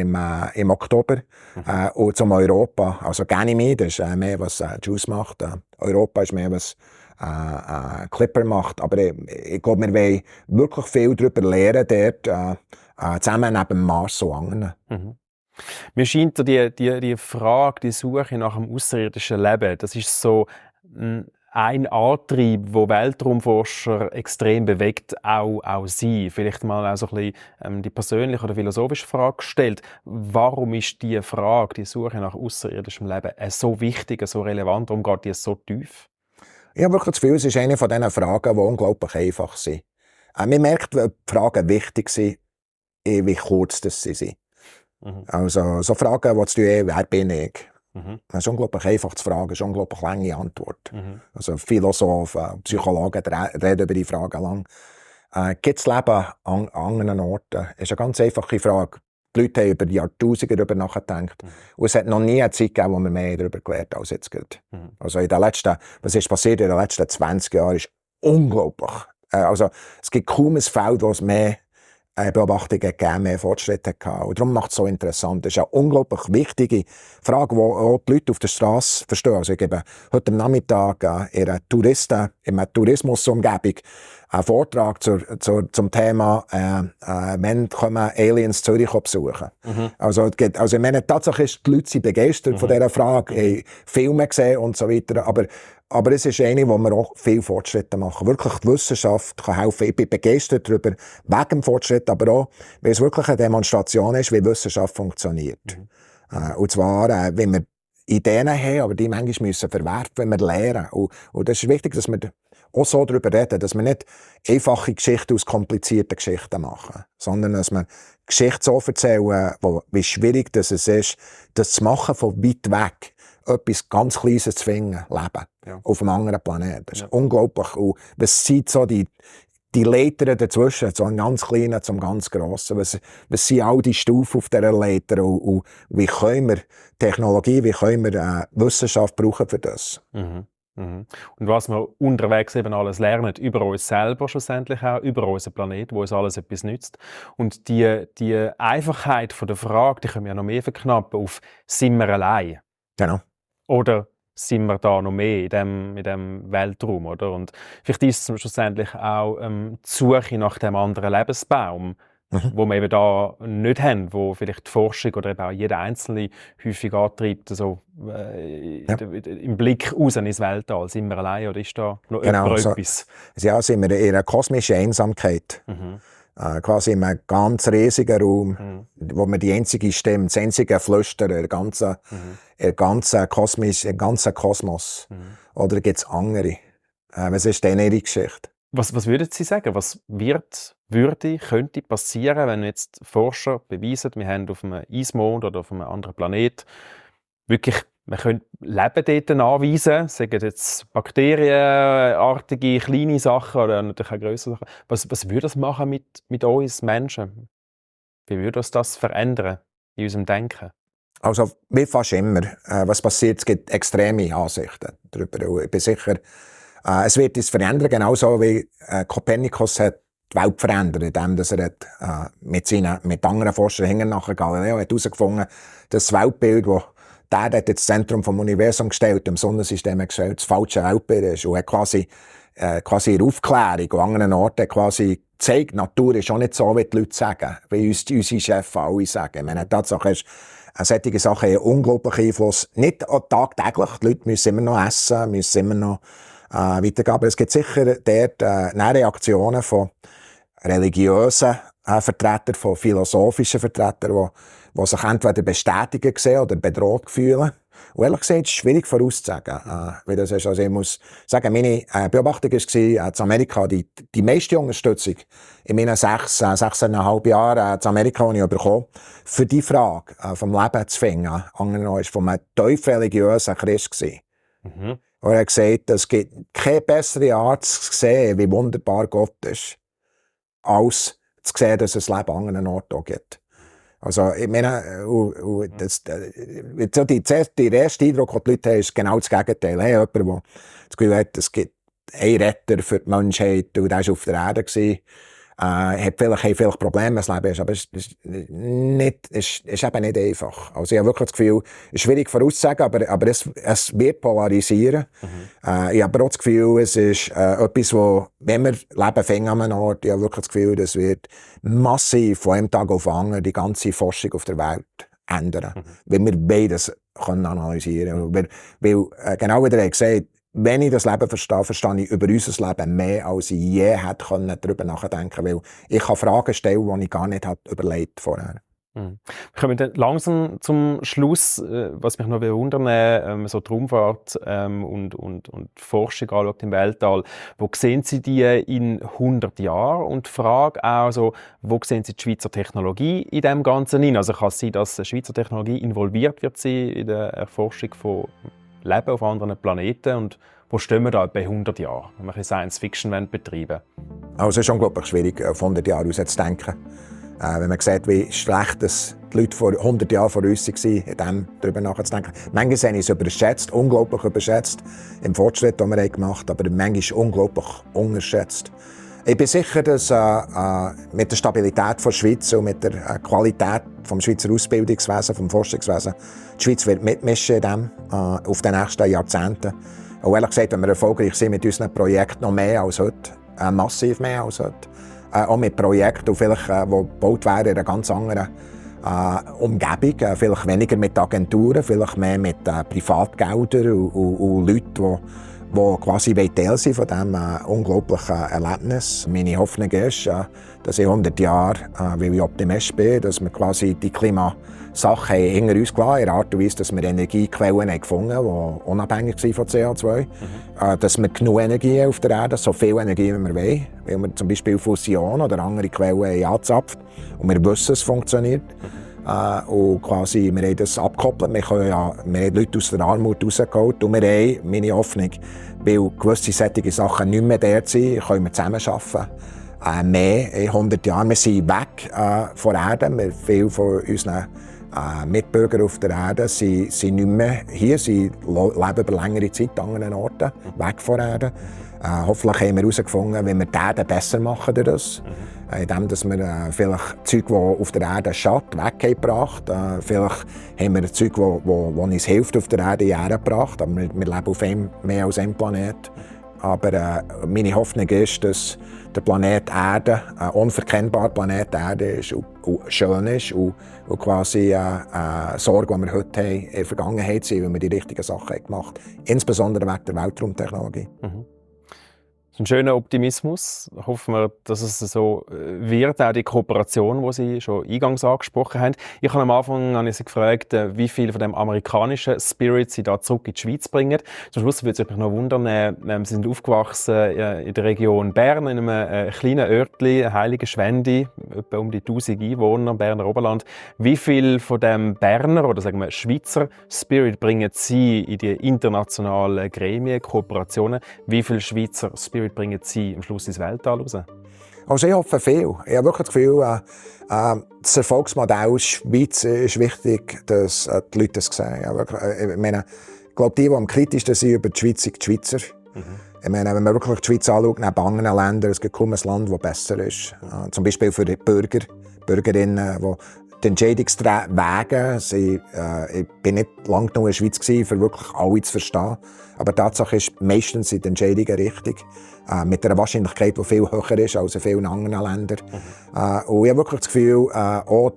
im Oktober. Und zum Europa. Also Ganymede ist mehr, was JUICE macht. Europa ist mehr, was Clipper macht. Aber ich glaube, wir wollen wirklich viel darüber lernen, dort zusammen neben dem Mars und anderen. Mir scheint die Frage, die Suche nach dem außerirdischen Leben, das ist so ein Antrieb, wo Weltraumforscher extrem bewegt, auch sie. Vielleicht mal auch so ein bisschen die persönliche oder philosophische Frage gestellt. Warum ist die Frage, die Suche nach außerirdischem Leben so wichtig, so relevant? Warum geht die so tief? Ich habe wirklich das Gefühl, es ist eine von diesen Fragen, die unglaublich einfach sind. Man merkt, wenn die Fragen wichtig sind, wie kurz das sie sind. Also so Fragen, die du wer bin ich? Das ist unglaublich einfach zu fragen, es ist eine unglaublich lange Antwort. Also Philosophen, Psychologen reden über die Fragen lang. Gibt es Leben an anderen Orten? Das ist eine ganz einfache Frage. Die Leute haben über Jahrtausende darüber nachgedacht. Und es hat noch nie eine Zeit gegeben, wo wir mehr darüber gelernt als jetzt gerade. Also was ist passiert in den letzten 20 Jahren, ist unglaublich. Also es gibt kaum ein Feld, wo es mehr Beobachtungen gegeben, mehr Fortschritte gehabt. Und darum macht es so interessant. Das ist eine unglaublich wichtige Frage, die auch die Leute auf der Straße verstehen. Also ich gebe heute Nachmittag in einer Tourismusumgebung einen Vortrag zum Thema «Wann kommen Aliens Zürich besuchen?» Also ich meine, tatsächlich ist die Leute begeistert von dieser Frage, haben Filme gesehen und so weiter, aber es ist eine, wo wir auch viele Fortschritte machen. Wirklich, die Wissenschaft kann helfen. Ich bin begeistert darüber, wegen dem Fortschritt, aber auch, weil es wirklich eine Demonstration ist, wie Wissenschaft funktioniert. Und zwar, wenn wir Ideen haben, aber die manchmal müssen verwerfen, wenn wir lernen. Und das ist wichtig, dass wir auch so darüber reden, dass wir nicht einfache Geschichten aus komplizierten Geschichten machen, sondern dass wir Geschichten so erzählen, wie schwierig es ist, das zu machen von weit weg. Etwas ganz Kleines zu finden, Leben, auf einem anderen Planeten. Das ist unglaublich. Und was sind so die Leitern dazwischen, so ein ganz Kleiner zum ganz Grossen? Was sind all die Stufen auf dieser Leiter? Und wie können wir Technologie, wie können wir Wissenschaft brauchen für das? Und was wir unterwegs eben alles lernen, über uns selber schlussendlich auch, über unseren Planeten, wo uns alles etwas nützt. Und die Einfachheit von der Frage, die können wir ja noch mehr verknappen auf «Sind wir allein?» Genau. Oder sind wir da noch mehr in dem Weltraum, oder? Und vielleicht ist es schlussendlich auch die Suche nach dem anderen Lebensbaum, wo wir eben da nicht haben, wo vielleicht die Forschung oder eben auch jeder Einzelne häufig antreibt, so im Blick raus ins Weltall. Sind wir allein oder ist da noch etwas? Ja, sind wir in einer kosmischen Einsamkeit. Quasi in einem ganz riesigen Raum, wo wir die einzige Stimme, das einzige Flüstern, im ganzen Kosmos. Oder gibt es andere? Was ist denn Ihre Geschichte? Was würden Sie sagen? Was könnte passieren, wenn jetzt Forscher beweisen, wir haben auf einem Eismond oder auf einem anderen Planet wirklich, wir können Leben dort nachweisen, sagen jetzt bakterienartige kleine Sachen oder natürlich auch grössere Sachen. Was würde das machen mit uns Menschen? Wie würde uns das verändern in unserem Denken? Also wie fast immer, was passiert, es gibt extreme Ansichten darüber. Ich bin sicher, es wird uns verändern, genauso wie Kopernikus hat die Welt verändert, indem er mit anderen Forschern hinten nachher Galileo hat herausgefunden, dass das Weltbild, das der hat das Zentrum vom Universum gestellt, im Sonnensystem gestellt, das falsche Weltbild ist und hat quasi in Aufklärung an anderen Orten quasi gezeigt, die Natur ist auch nicht so, wie die Leute sagen, wie uns unsere Chefs alle sagen. Ich meine, Tatsache ist, solche Sachen haben einen unglaublichen Einfluss, nicht tagtäglich, die Leute müssen immer noch essen, müssen immer noch weitergehen, aber es gibt sicher dort Reaktionen von religiösen Vertretern, von philosophischen Vertretern, die sich entweder bestätigen sehen oder bedroht fühlen. Und ehrlich gesagt, ist es schwierig vorauszusagen, wie das ist. Also ich muss sagen, meine Beobachtung war, in Amerika die meiste Unterstützung in meinen 6,5 Jahren in Amerika, die ich bekommen habe, für die Frage vom Leben zu finden, war von einem tief religiösen Christ. Und er hat gesagt, es gibt keine bessere Art zu sehen, wie wunderbar Gott ist, als zu sehen, dass es Leben an anderen Orten auch gibt. Also, ich meine, der erste Eindruck, den die Leute haben, ist genau das Gegenteil. Hey, jemand, der das Gefühl hat, es gibt einen Retter für die Menschheit und der war auf der Erde gewesen, hat vielleicht Probleme, das Leben ist, aber es ist eben nicht einfach. Also, ich habe wirklich das Gefühl, es ist schwierig vorauszusagen, aber es wird polarisieren. Ich habe aber auch das Gefühl, es ist etwas, wo, wenn wir Leben finden an einem Ort, ich habe wirklich das Gefühl, das wird massiv von einem Tag auf den anderen die ganze Forschung auf der Welt ändern. Wenn wir beides analysieren können. Weil genau wie ihr gesagt, wenn ich das Leben verstehe, verstehe ich über unser Leben mehr, als ich je hätte darüber nachdenken können. Weil ich kann Fragen stellen, die ich gar nicht überlegt vorher. Wir kommen dann langsam zum Schluss, was mich noch wundern, so die Raumfahrt und die Forschung anschaut im Weltall. Wo sehen Sie die in 100 Jahren? Und die Frage auch so, wo sehen Sie die Schweizer Technologie in dem Ganzen hin? Also kann es sein, dass die Schweizer Technologie involviert wird sein in der Erforschung von Leben auf anderen Planeten? Und wo stehen wir da bei 100 Jahren, wenn wir Science-Fiction betreiben wollen? Also es ist unglaublich schwierig, auf 100 Jahre rauszudenken. Wenn man sieht, wie schlecht das die Leute vor 100 Jahren vor uns waren, in dem darüber nachzudenken. Manchmal habe ich es überschätzt, unglaublich überschätzt, im Fortschritt, den wir gemacht haben, aber manchmal unglaublich unterschätzt. Ich bin sicher, dass mit der Stabilität der Schweiz und mit der Qualität des Schweizer Ausbildungswesen, des Forschungswesen, die Schweiz wird mitmischen in dem, auf den nächsten Jahrzehnten. Und ehrlich gesagt, wenn wir erfolgreich sind mit unseren Projekten, noch mehr als heute, massiv mehr als heute. Auch mit Projekten, die vielleicht gebaut werden in einer ganz anderen Umgebung, vielleicht weniger mit Agenturen, vielleicht mehr mit Privatgeldern und Leuten, die quasi Teil sind von diesem unglaublichen Erlebnis. Meine Hoffnung ist, dass in 100 Jahren, weil ich Optimist bin, dass wir quasi die Klimasache hinter uns gelassen haben, in der Art und Weise, dass wir Energiequellen gefunden haben, die unabhängig sind von CO2. Dass wir genug Energie auf der Erde, so viel Energie, wie wir wollen, weil wir zum Beispiel Fusion oder andere Quellen angezapft und wir wissen, es funktioniert. Und quasi, wir haben das abgekoppelt, wir haben Leute aus der Armut rausgeholt und wir haben, meine Hoffnung, weil gewisse solche Sachen nicht mehr dort sind, können wir zusammen arbeiten. Mehr in 100 Jahren. Wir sind weg von der Erde. Viele von unseren Mitbürger auf der Erde sind nicht mehr hier. Sie leben über längere Zeit an anderen Orten, weg von der Erde. Hoffentlich haben wir herausgefunden, wie wir die Erde besser machen durch das. Indem dass wir vielleicht Zeug, die auf der Erde schadet, weggebracht haben. Vielleicht haben wir Zeug, das uns hilft, auf der Erde hergebracht. Aber wir leben auf mehr als einem Planet. Aber meine Hoffnung ist, dass der Planet Erde, ein unverkennbarer Planet Erde ist und schön ist und quasi Sorge, die wir heute haben, in der Vergangenheit sind, weil wir die richtigen Sachen gemacht haben. Insbesondere wegen der Weltraumtechnologie. Ein schöner Optimismus. Hoffen wir, dass es so wird, auch die Kooperation, die Sie schon eingangs angesprochen haben. Ich habe am Anfang Sie gefragt, wie viel von dem amerikanischen Spirit Sie da zurück in die Schweiz bringen. Zum Schluss würde es mich noch wundern, Sie sind aufgewachsen in der Region Bern, in einem kleinen Örtchen, Heiligenschwendi, etwa um die 1000 Einwohner im Berner Oberland. Wie viel von dem Berner oder sagen wir Schweizer Spirit bringen Sie in die internationalen Gremien, Kooperationen? Wie viel Schweizer Spirit bringen Sie am Schluss ins Weltall raus? Also ich hoffe viel. Ich habe wirklich das Gefühl, das Erfolgsmodell Schweiz ist wichtig, dass die Leute das sehen. Ich glaube, die am kritischsten sind über die Schweiz, sind die Schweizer. Ich meine, wenn man wirklich die Schweiz anschaut, neben anderen Ländern, es gibt kaum ein Land, das besser ist. Zum Beispiel für die Bürgerinnen, die die Entscheidungswege, ich bin nicht lange genug in der Schweiz gewesen, um wirklich alle zu verstehen. Aber die Tatsache ist, meistens sind die Entscheidungen richtig. Mit einer Wahrscheinlichkeit, die viel höher ist als in vielen anderen Ländern. Und ich habe wirklich das Gefühl, auch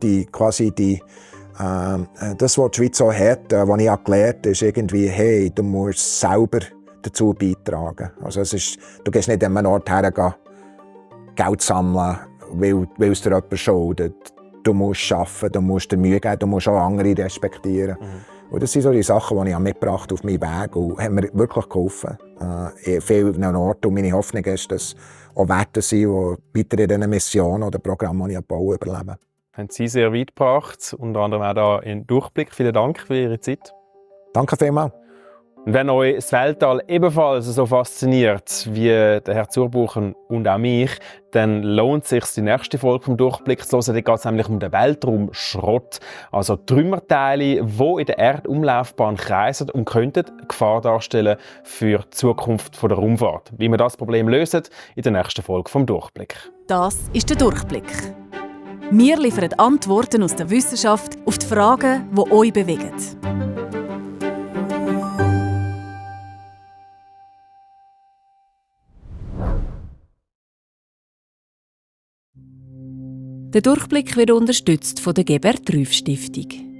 das, was die Schweiz auch hat, was ich auch gelernt habe, ist irgendwie, hey, du musst selber dazu beitragen. Also du gehst nicht an einen Ort her, Geld sammeln, weil es dir jemand schuldet. Du musst arbeiten, du musst dir Mühe geben, du musst auch andere respektieren. Und das sind so die Sachen, die ich mitgebracht auf meinen Weg und haben mir wirklich geholfen. Vielen Orten. Und meine Hoffnung ist, dass auch Werte sind, die weiter in diesen Missionen oder Programmen, die ich baue, überleben. Haben Sie sehr weit gebracht, unter anderem auch da in Durchblick. Vielen Dank für Ihre Zeit. Danke vielmals. Und wenn euch das Weltall ebenfalls so fasziniert wie der Herr Zurbuchen und auch mich, dann lohnt es sich, die nächste Folge vom Durchblick zu hören. Da geht es nämlich um den Weltraumschrott, also Trümmerteile, die in der Erdumlaufbahn kreisen und könnten Gefahr darstellen für die Zukunft der Raumfahrt. Wie wir das Problem lösen, in der nächsten Folge vom Durchblick. Das ist der Durchblick. Wir liefern Antworten aus der Wissenschaft auf die Fragen, die euch bewegen. Der Durchblick wird unterstützt von der Gebert-Rüff-Stiftung.